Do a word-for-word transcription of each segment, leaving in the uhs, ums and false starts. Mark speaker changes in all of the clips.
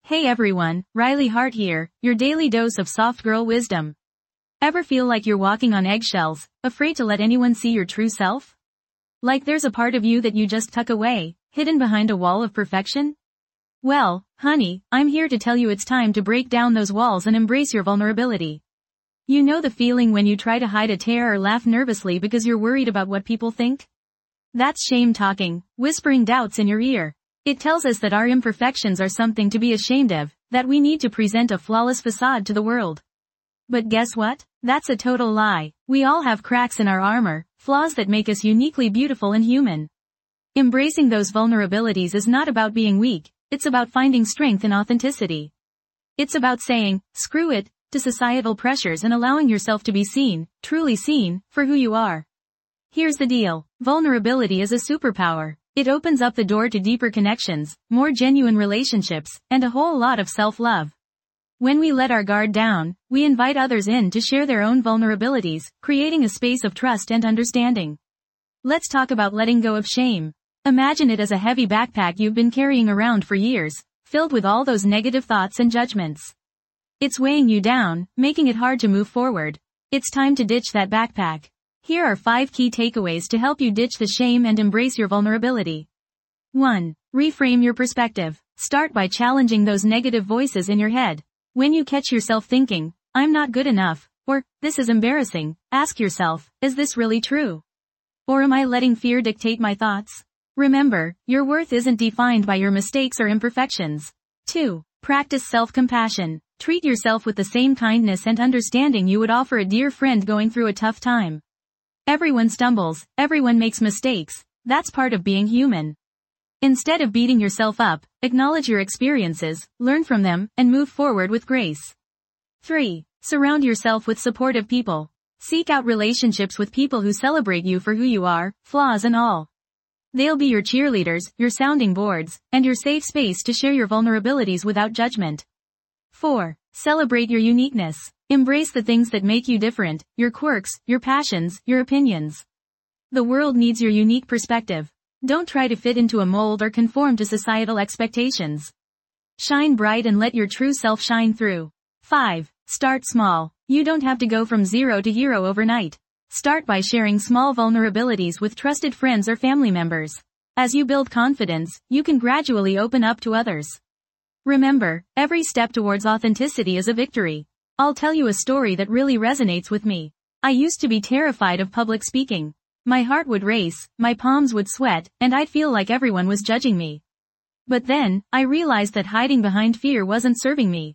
Speaker 1: Hey everyone, Riley Hart here, your daily dose of soft girl wisdom. Ever feel like you're walking on eggshells, afraid to let anyone see your true self? Like there's a part of you that you just tuck away, hidden behind a wall of perfection? Well, honey, I'm here to tell you it's time to break down those walls and embrace your vulnerability. You know the feeling when you try to hide a tear or laugh nervously because you're worried about what people think? That's shame talking, whispering doubts in your ear. It tells us that our imperfections are something to be ashamed of, that we need to present a flawless facade to the world. But guess what? That's a total lie. We all have cracks in our armor, flaws that make us uniquely beautiful and human. Embracing those vulnerabilities is not about being weak, it's about finding strength in authenticity. It's about saying, screw it, to societal pressures and allowing yourself to be seen, truly seen, for who you are. Here's the deal. Vulnerability is a superpower. It opens up the door to deeper connections, more genuine relationships, and a whole lot of self-love. When we let our guard down, we invite others in to share their own vulnerabilities, creating a space of trust and understanding. Let's talk about letting go of shame. Imagine it as a heavy backpack you've been carrying around for years, filled with all those negative thoughts and judgments. It's weighing you down, making it hard to move forward. It's time to ditch that backpack. Here are five key takeaways to help you ditch the shame and embrace your vulnerability. one. Reframe your perspective. Start by challenging those negative voices in your head. When you catch yourself thinking, I'm not good enough, or, this is embarrassing, ask yourself, is this really true? Or am I letting fear dictate my thoughts? Remember, your worth isn't defined by your mistakes or imperfections. two. Practice self-compassion. Treat yourself with the same kindness and understanding you would offer a dear friend going through a tough time. Everyone stumbles, everyone makes mistakes, that's part of being human. Instead of beating yourself up, acknowledge your experiences, learn from them, and move forward with grace. three. Surround yourself with supportive people. Seek out relationships with people who celebrate you for who you are, flaws and all. They'll be your cheerleaders, your sounding boards, and your safe space to share your vulnerabilities without judgment. four. Celebrate your uniqueness. Embrace the things that make you different, your quirks, your passions, your opinions. The world needs your unique perspective. Don't try to fit into a mold or conform to societal expectations. Shine bright and let your true self shine through. five. Start small. You don't have to go from zero to hero overnight. Start by sharing small vulnerabilities with trusted friends or family members. As you build confidence, you can gradually open up to others. Remember, every step towards authenticity is a victory. I'll tell you a story that really resonates with me. I used to be terrified of public speaking. My heart would race, my palms would sweat, and I'd feel like everyone was judging me. But then, I realized that hiding behind fear wasn't serving me.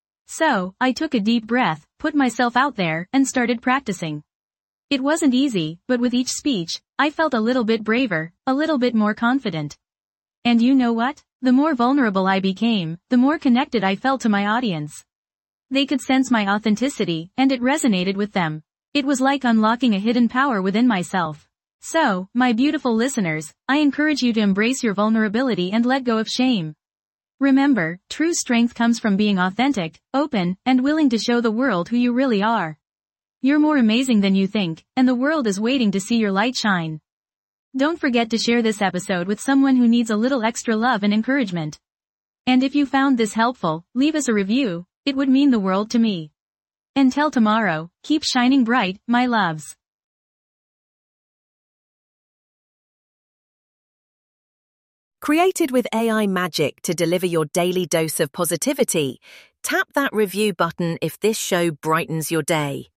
Speaker 1: So, I took a deep breath, put myself out there, and started practicing. It wasn't easy, but with each speech, I felt a little bit braver, a little bit more confident. And you know what? The more vulnerable I became, the more connected I felt to my audience. They could sense my authenticity, and it resonated with them. It was like unlocking a hidden power within myself. So, my beautiful listeners, I encourage you to embrace your vulnerability and let go of shame. Remember, true strength comes from being authentic, open, and willing to show the world who you really are. You're more amazing than you think, and the world is waiting to see your light shine. Don't forget to share this episode with someone who needs a little extra love and encouragement. And if you found this helpful, leave us a review. It would mean the world to me. Until tomorrow, keep shining bright, my loves.
Speaker 2: Created with A I magic to deliver your daily dose of positivity, tap that review button if this show brightens your day.